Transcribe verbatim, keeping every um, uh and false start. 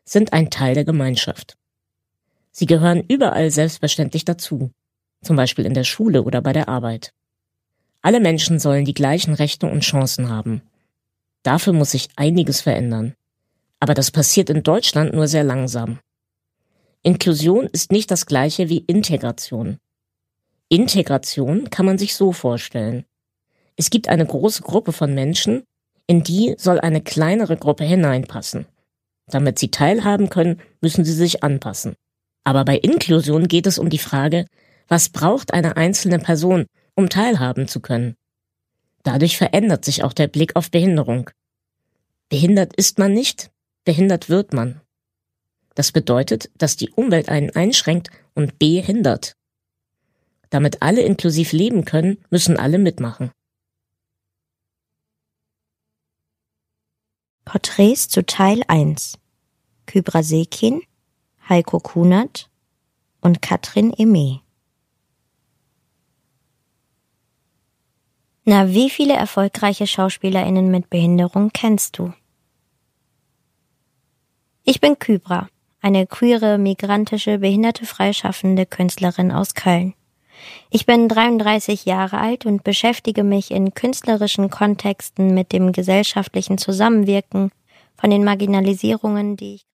sind ein Teil der Gemeinschaft. Sie gehören überall selbstverständlich dazu, zum Beispiel in der Schule oder bei der Arbeit. Alle Menschen sollen die gleichen Rechte und Chancen haben. Dafür muss sich einiges verändern. Aber das passiert in Deutschland nur sehr langsam. Inklusion ist nicht das gleiche wie Integration. Integration kann man sich so vorstellen. Es gibt eine große Gruppe von Menschen, in die soll eine kleinere Gruppe hineinpassen. Damit sie teilhaben können, müssen sie sich anpassen. Aber bei Inklusion geht es um die Frage, was braucht eine einzelne Person, um teilhaben zu können? Dadurch verändert sich auch der Blick auf Behinderung. Behindert ist man nicht, behindert wird man. Das bedeutet, dass die Umwelt einen einschränkt und behindert. Damit alle inklusiv leben können, müssen alle mitmachen. Porträts zu Teil eins. Kübra Sekin, Heiko Kunert und Katrin Eme. Na, wie viele erfolgreiche SchauspielerInnen mit Behinderung kennst du? Ich bin Kübra, eine queere, migrantische, behinderte freischaffende Künstlerin aus Köln. Ich bin dreiunddreißig Jahre alt und beschäftige mich in künstlerischen Kontexten mit dem gesellschaftlichen Zusammenwirken von den Marginalisierungen, die ich